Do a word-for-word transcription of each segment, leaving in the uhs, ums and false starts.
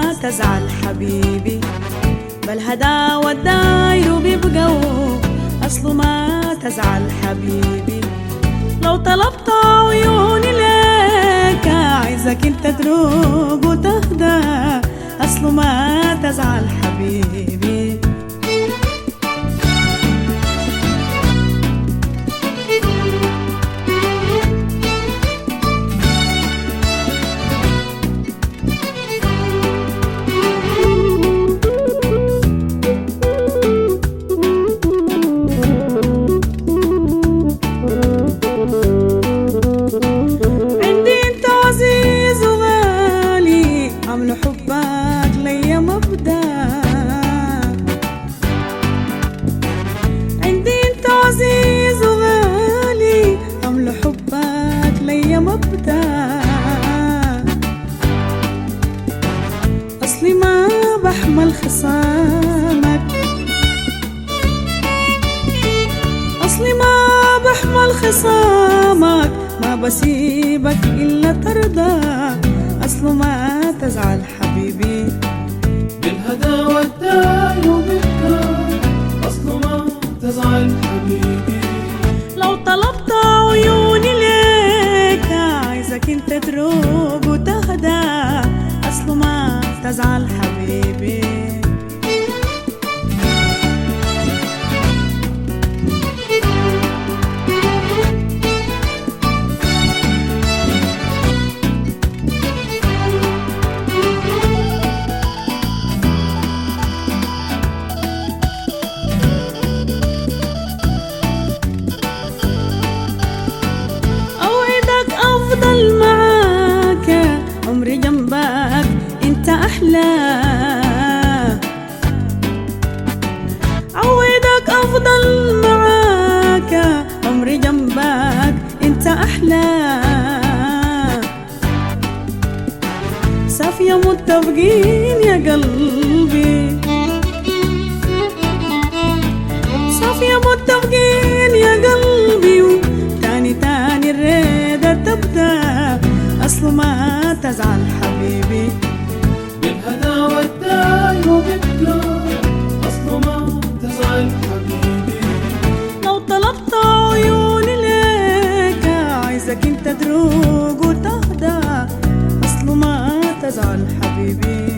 ما تزعل حبيبي، بالهدا والداير بيبقوا أصله ما تزعل حبيبي. لو طلبت عيوني ليك عايزك انت تروق وتهدى، أصله ما تزعل حبيبي. حبك ليا مبدأ، عندي انت عزيز وغالي، عملوا حبك ليا مبدأ. أصلي ما بحمل خصامك، أصلي ما بحمل خصامك، ما بسيبك إلا ترضى، أصله ما تزعل حبيبي. بالهدى والداي وبالدار أصله ما تزعل حبيبي. لو طلبت عيوني ليك عايزك انت تروق وتهدى، أصله ما تزعل حبيبي. أفضل معاك عمري جنبك انت أحلى، عودك أفضل معاك عمري جنبك انت أحلى. صافية متفقين يا قلبي، صافية متفقين يا قلبي، وتاني تاني الريدة تبدأ، أصله ما تزعل حبيبي. بالهدى والداي وبالدار أصله ما تزعل حبيبي. لو طلبت عيوني ليك عايزك انت تروق وتهدى، أصله ما تزعل حبيبي.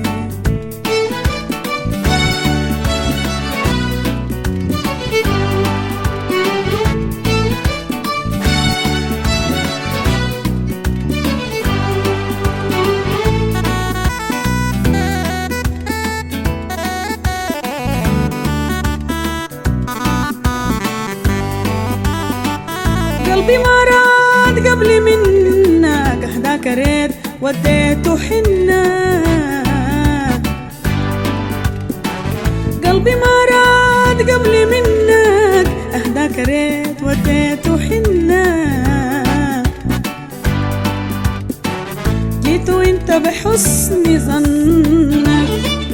قلبي ما راد قبل منك، أهداك ريت وديته حنة. قلبي ما راد قبل منك، أهداك ريت وديته حنة. جيت وانت بحسن ظنك،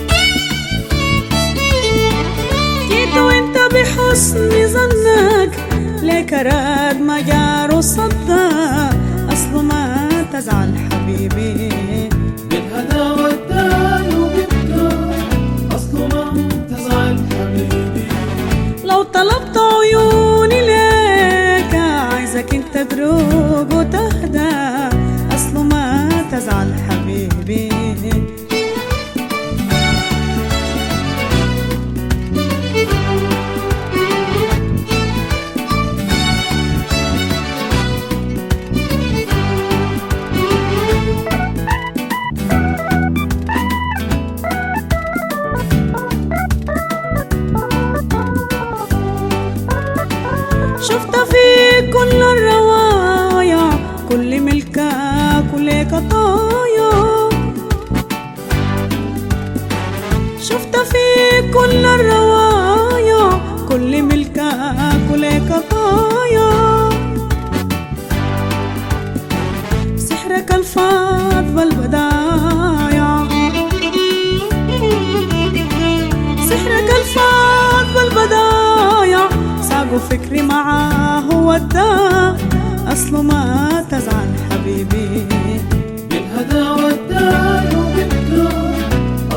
جيت وانت بحسن ظنك، ليك راد ما جار وصدى، أصله ما تزعل حبيبي. بالهدى والداي وبالدار أصله ما تزعل حبيبي. لو طلبت عيوني ليك عايزك انت تروق وتهدى، أصله ما تزعل حبيبي. شفت في كل الروايا كل ملكك وليك طايا، شفت في كل الروايا كل ملكك وليك طايا. سحرك الفاض بالبدايا، سحرك الفاض بالبدايا، ساقوا فكري معاه وداه، أصله ما تزعل حبيبي. بالهدى والداي وبالدار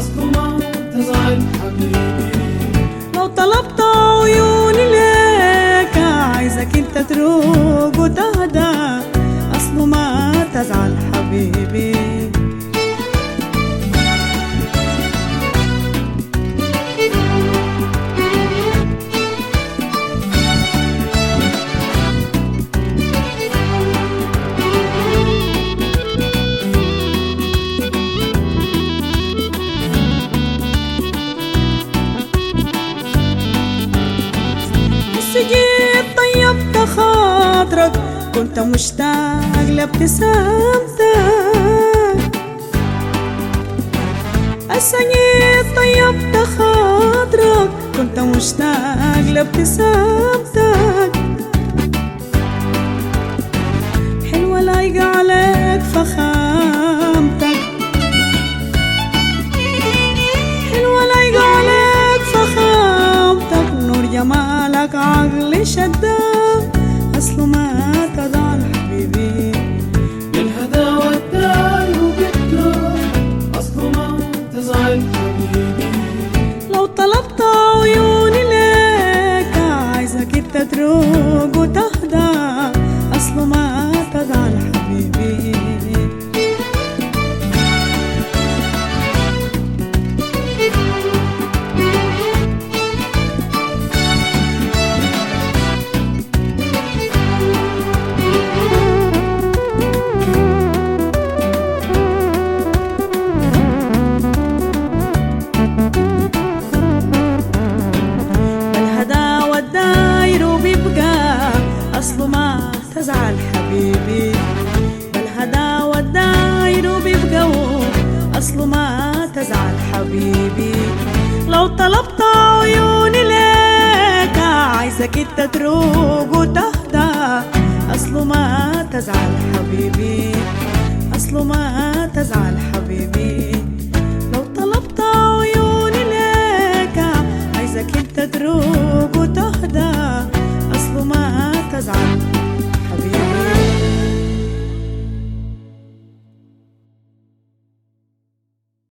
خاطرك كنت مشتاق لابتسامتك. السنين طيبت خاطرك كنت مشتاق لابتسامتك. حلوة لايقة عليك فخامتك، حلوة لايقة عليك فخامتك. نور جمالك عقلي شدك أصله ما تضل حبيبي. بالهدى والداي وبكرة أصله ما تزعل حبيبي. لو طلبت عيوني ليك عايزك انت تروق وتهدى أصله ما تزعل حبيبي. بالهدى والداير وبيبقى أصله ما تزعل حبيبي. بالهدى والداير وبيبقى أصله ما تزعل حبيبي. لو طلبت عيوني ليك عايزك انت تروق وتهدى أصله ما تزعل حبيبي، أصله ما تزعل حبيبي.